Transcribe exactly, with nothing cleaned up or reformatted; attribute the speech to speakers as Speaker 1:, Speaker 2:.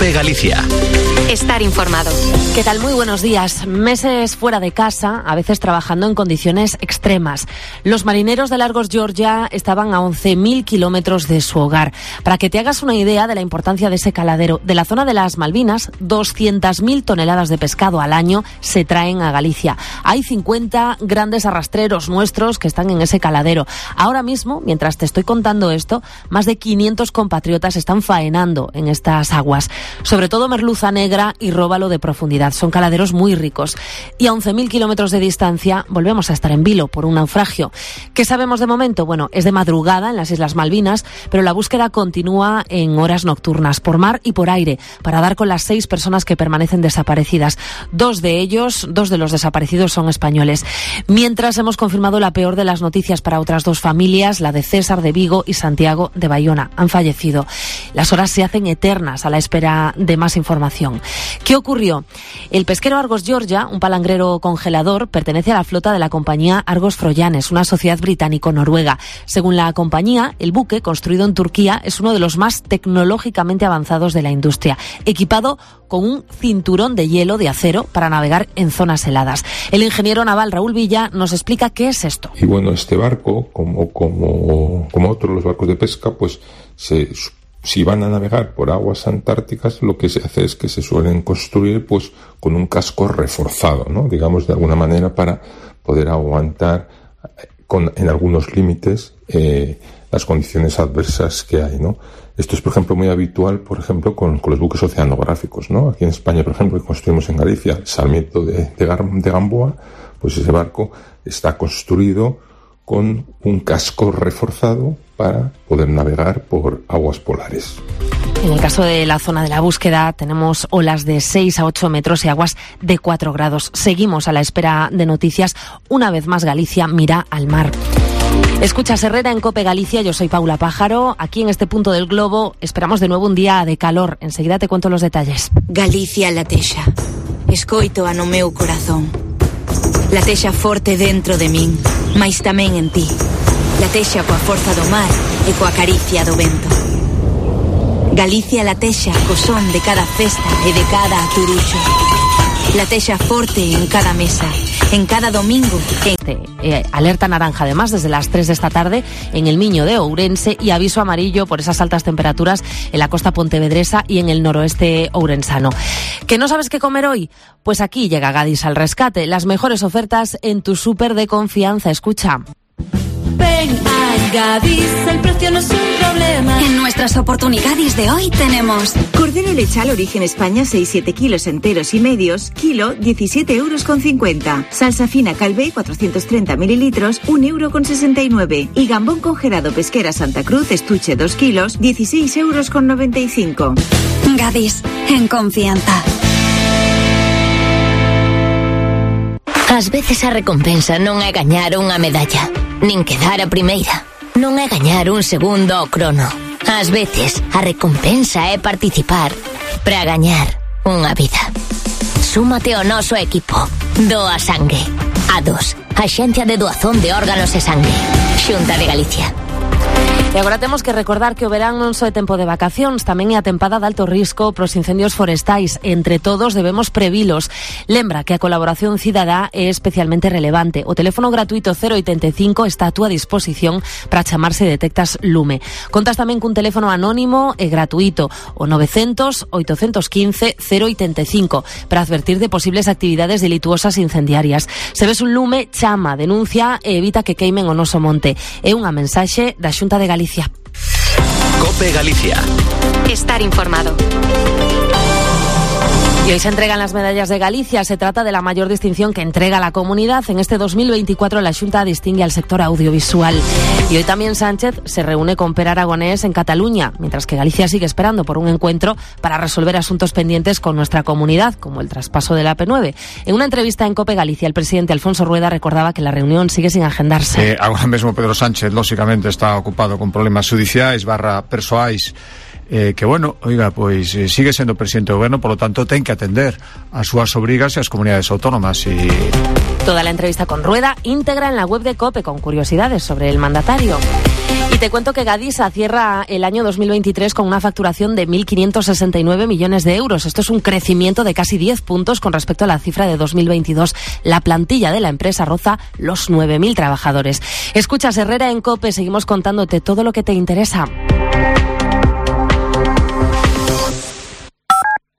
Speaker 1: COPE Galicia.
Speaker 2: Estar informado.
Speaker 3: ¿Qué tal? Muy buenos días. Meses fuera de casa, a veces trabajando en condiciones extremas. Los marineros de Largos Georgia estaban a once mil kilómetros de su hogar. Para que te hagas una idea de la importancia de ese caladero, de la zona de las Malvinas, doscientas mil toneladas de pescado al año se traen a Galicia. Hay cincuenta grandes arrastreros nuestros que están en ese caladero. Ahora mismo, mientras te estoy contando esto, más de quinientos compatriotas están faenando en estas aguas. Sobre todo merluza negra y róbalo de profundidad. Son caladeros muy ricos. Y a once mil kilómetros de distancia volvemos a estar en vilo por un naufragio. ¿Qué sabemos de momento? Bueno, es de madrugada en las Islas Malvinas, pero la búsqueda continúa en horas nocturnas, por mar y por aire, para dar con las seis personas que permanecen desaparecidas. Dos de ellos, dos de los desaparecidos son españoles. Mientras hemos confirmado la peor de las noticias para otras dos familias, la de César de Vigo y Santiago de Bayona. Han fallecido. Las horas se hacen eternas a la espera de más información. ¿Qué ocurrió? El pesquero Argos Georgia, un palangrero congelador, pertenece a la flota de la compañía Argos Froyanes, una sociedad británico-noruega. Según la compañía, el buque, construido en Turquía, es uno de los más tecnológicamente avanzados de la industria, equipado con un cinturón de hielo de acero para navegar en zonas heladas. El ingeniero naval Raúl Villa nos explica qué es esto.
Speaker 4: Y bueno, este barco, como, como, como otros los barcos de pesca, pues se... Si van a navegar por aguas antárticas, lo que se hace es que se suelen construir pues con un casco reforzado, ¿no? Digamos, de alguna manera para poder aguantar con, en algunos límites eh, las condiciones adversas que hay, ¿no? Esto es, por ejemplo, muy habitual, por ejemplo, con, con los buques oceanográficos, ¿no? Aquí en España, por ejemplo, que construimos en Galicia, el Sarmiento de, de, Gar, de Gamboa, pues ese barco está construido con un casco reforzado para poder navegar por aguas polares.
Speaker 3: En el caso de la zona de la búsqueda tenemos olas de seis a ocho metros y aguas de cuatro grados. Seguimos a la espera de noticias. Una vez más Galicia mira al mar. Escuchas Herrera en COPE Galicia, yo soy Paula Pájaro. Aquí en este punto del globo esperamos de nuevo un día de calor. Enseguida te cuento los detalles.
Speaker 5: Galicia latexa, escoito a no meu corazón. Latexa forte dentro de min, mais tamén en ti. Latexa coa forza do mar e coa caricia do vento. Galicia latexa co son de cada festa e de cada aturuxo. Latexa forte en cada mesa, en cada domingo. En...
Speaker 3: Eh, alerta naranja además desde las tres de esta tarde en el Miño de Ourense y aviso amarillo por esas altas temperaturas en la costa pontevedresa y en el noroeste ourensano. ¿Que no sabes qué comer hoy? Pues aquí llega Gadis al rescate. Las mejores ofertas en tu súper de confianza. Escucha.
Speaker 6: Ven a Gadis, el precio no es un problema.
Speaker 2: En nuestras oportunidades de hoy tenemos
Speaker 7: cordero lechal origen España seis siete kilos enteros y medios, kilo diecisiete euros con cincuenta. Salsa fina Calvé cuatrocientos treinta mililitros, un euro con sesenta y nueve. Y gambón congelado Pesquera Santa Cruz estuche dos kilos, dieciséis euros con noventa y cinco.
Speaker 2: Gadis, en confianza. Ás veces a recompensa non é gañar unha medalla, nin quedar a primeira, non é gañar un segundo ao crono. Ás veces a recompensa é participar para gañar unha vida. Súmate ao noso equipo. Doa sangue. A dos, Axencia de Doazón de Órganos e Sangue. Xunta de Galicia.
Speaker 3: E agora temos que recordar que o verán non só é tempo de vacacións, tamén é a tempada de alto risco pros incendios forestais. Entre todos debemos previlos. Lembra que a colaboración cidadá é especialmente relevante. O teléfono gratuito cero oitenta e cinco está a túa disposición para chamar se detectas lume. Contas tamén cun teléfono anónimo e gratuito, o novecientos, oitocentos quince, cero oitenta e cinco, para advertir de posibles actividades delituosas incendiarias. Se ves un lume, chama, denuncia e evita que queimen o noso monte. É unha mensaxe da Xunta de Galicia.
Speaker 1: COPE Galicia.
Speaker 2: Estar informado.
Speaker 3: Y hoy se entregan las medallas de Galicia. Se trata de la mayor distinción que entrega la comunidad. En este dos mil veinticuatro la Xunta distingue al sector audiovisual. Y hoy también Sánchez se reúne con Per Aragonés en Cataluña, mientras que Galicia sigue esperando por un encuentro para resolver asuntos pendientes con nuestra comunidad, como el traspaso de la A P nueve. En una entrevista en COPE Galicia, el presidente Alfonso Rueda recordaba que la reunión sigue sin agendarse.
Speaker 8: Eh, agora mesmo Pedro Sánchez, lógicamente, está ocupado con problemas judiciais barra persoais. Eh, que bueno, oiga, pois eh, sigue sendo presidente do goberno, por lo tanto ten que atender as súas obrigas e as comunidades autónomas. E...
Speaker 3: Toda la entrevista con Rueda íntegra en la web de COPE con curiosidades sobre el mandatario. Y te cuento que Gadisa cierra el año dos mil veintitrés con una facturación de mil quinientos sesenta y nueve millones de euros. Esto es un crecimiento de casi diez puntos con respecto a la cifra de dos mil veintidós. La plantilla de la empresa roza los nueve mil trabajadores. Escuchas Herrera en COPE, seguimos contándote todo lo que te interesa.